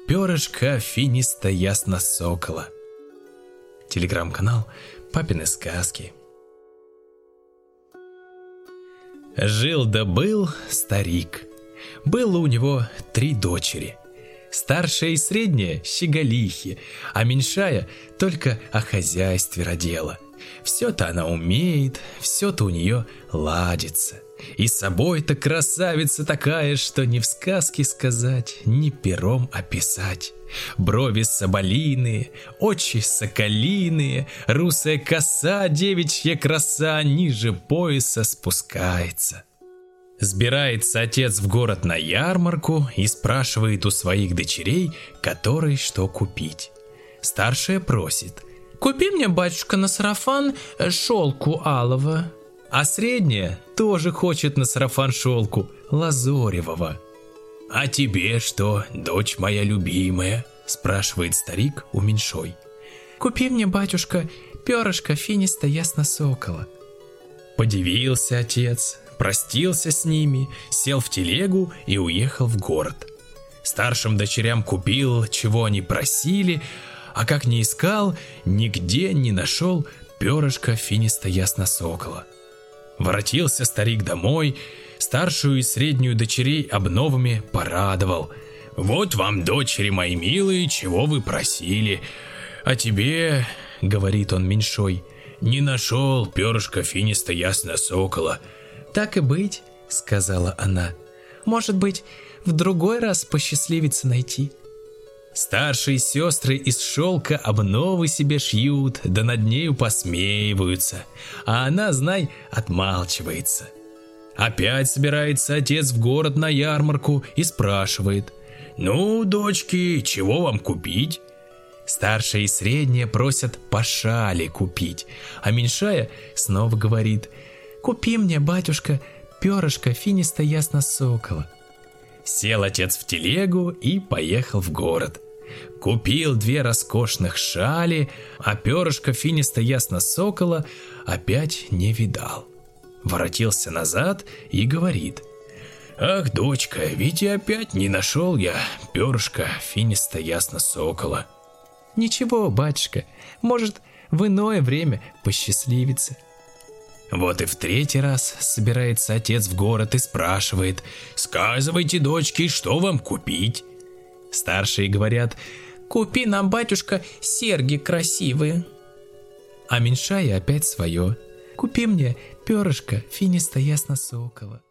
перышко финиста-ясно-сокола. Телеграм-канал «Папины сказки». Жил да был старик. Было у него 3 дочери. Старшая и средняя – щеголихи, а меньшая только о хозяйстве родила. Все-то она умеет, все-то у нее ладится. И с собой-то красавица такая, что ни в сказке сказать, ни пером описать. Брови соболиные, очи соколиные, русая коса, девичья краса ниже пояса спускается. Сбирается отец в город на ярмарку и спрашивает у своих дочерей, которой что купить. Старшая просит: «Купи мне, батюшка, на сарафан шелку алого». А средняя тоже хочет на сарафан шелку лазоревого. «А тебе что, дочь моя любимая?» – спрашивает старик у меньшой. «Купи мне, батюшка, перышко финиста-ясно-сокола». Подивился отец, простился с ними, сел в телегу и уехал в город. Старшим дочерям купил, чего они просили, а как не искал, нигде не нашел перышко финиста-ясно-сокола. Воротился старик домой, старшую и среднюю дочерей обновами порадовал. «Вот вам, дочери мои милые, чего вы просили. А тебе, — говорит он меньшой, — не нашел перышко финиста-ясно-сокола». «Так и быть, — сказала она, — может быть, в другой раз посчастливится найти». Старшие сестры из шелка обновы себе шьют, да над нею посмеиваются, а она, знай, отмалчивается. Опять собирается отец в город на ярмарку и спрашивает: «Ну, дочки, чего вам купить?» Старшая и средняя просят по шали купить, а меньшая снова говорит: «Купи мне, батюшка, перышко финиста-ясно-сокола». Сел отец в телегу и поехал в город. Купил 2 роскошных шали, а перышко финиста-ясно-сокола опять не видал. Воротился назад и говорит: «Ах, дочка, ведь и опять не нашел я перышко финиста-ясно-сокола». «Ничего, батюшка, может, в иное время посчастливится». Вот и в 3-й раз собирается отец в город и спрашивает: «Сказывайте, дочки, что вам купить?» Старшие говорят: «Купи нам, батюшка, серьги красивые». А меньшая опять свое: «Купи мне перышко финиста-ясно-сокола».